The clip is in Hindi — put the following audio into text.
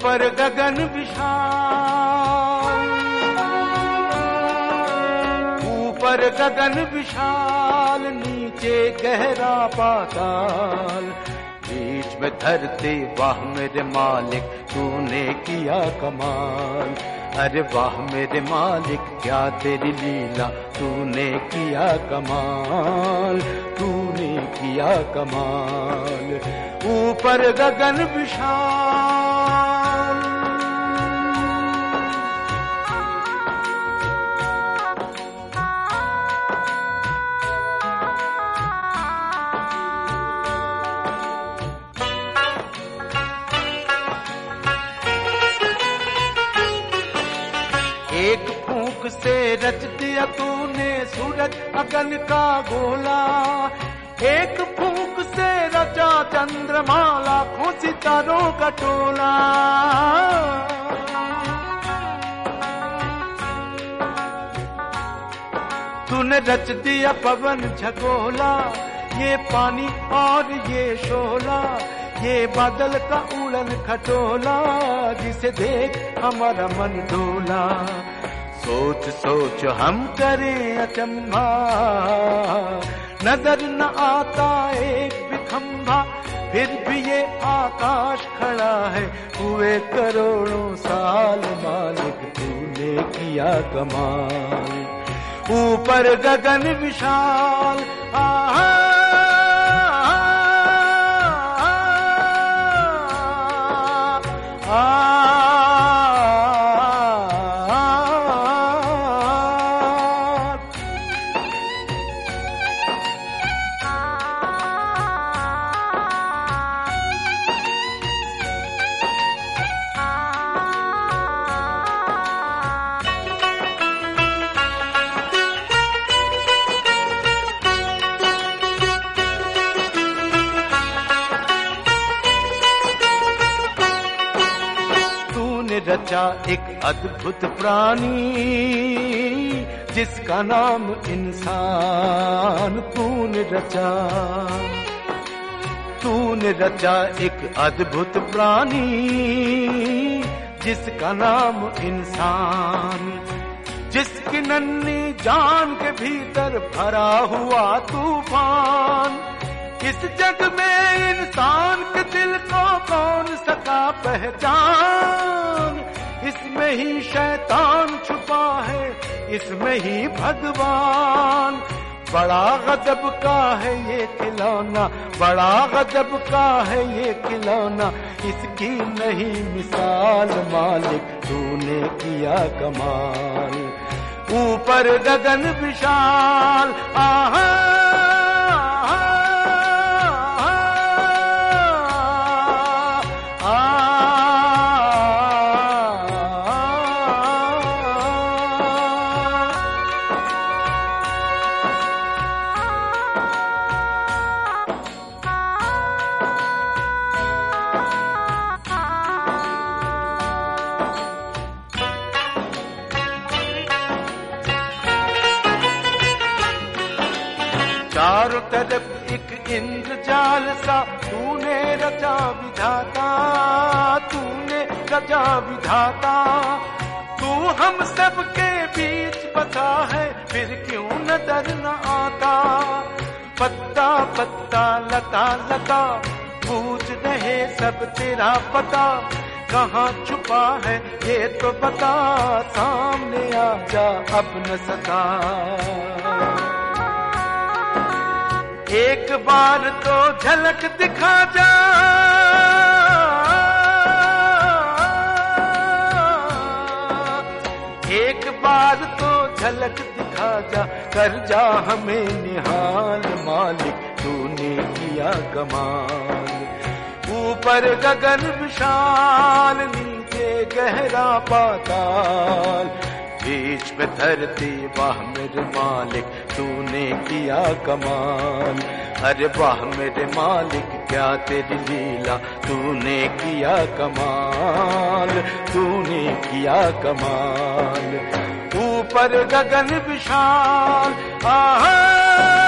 ऊपर गगन विशाल, ऊपर गगन विशाल, नीचे गहरा पाताल, बीच में धरती वाह मेरे मालिक तूने किया कमाल। अरे वाह मेरे मालिक क्या तेरी लीला तूने किया कमाल, तूने किया कमाल। ऊपर गगन विशाल, एक फूंक से रच दिया तूने सूरज अगन का गोला, एक फूंक से रचा चंद्रमा लाखों सितारों का टोला। तूने रच दिया पवन झकोला, ये पानी और ये शोला, ये बादल का उड़न खटोला, जिसे देख हमारा मन डोला। सोच सोच हम करें अचंभा, नजर न आता एक भी खंभा, फिर भी ये आकाश खड़ा है हुए करोड़ों साल। मालिक तूने किया कमाल। ऊपर गगन विशाल, आहा रचा एक अद्भुत प्राणी जिसका नाम इंसान। तूने रचा एक अद्भुत प्राणी जिसका नाम इंसान, जिसकी नन्ही जान के भीतर भरा हुआ तूफान। इस जग में इंसान के दिल को कौन सका पहचान, इसमें ही शैतान छुपा है, इसमें ही भगवान। बड़ा गजब का है ये खिलौना, बड़ा गजब का है ये खिलौना, इसकी नहीं मिसाल। मालिक तूने किया कमाल। ऊपर गगन विशाल, आहा चारों तरफ एक इंद्रजाल सा तूने रचा विधाता, तूने रचा विधाता। तू हम सब के बीच बसा है फिर क्यों नजर न आता। पत्ता पत्ता लता लता पूछ रहे सब तेरा पता, कहाँ छुपा है ये तो बता, सामने आ जा अब न सता। एक बार तो झलक दिखा जा, एक बार तो झलक दिखा जा, कर जा हमें निहाल। मालिक तूने किया कमाल। ऊपर गगन विशाल, नीचे गहरा पाताल, बीच में धरती वाह मेरे मालिक तूने किया कमाल। अरे वाह मेरे मालिक क्या तेरी लीला तूने किया कमाल, तूने किया कमाल। ऊपर गगन विशाल, आहा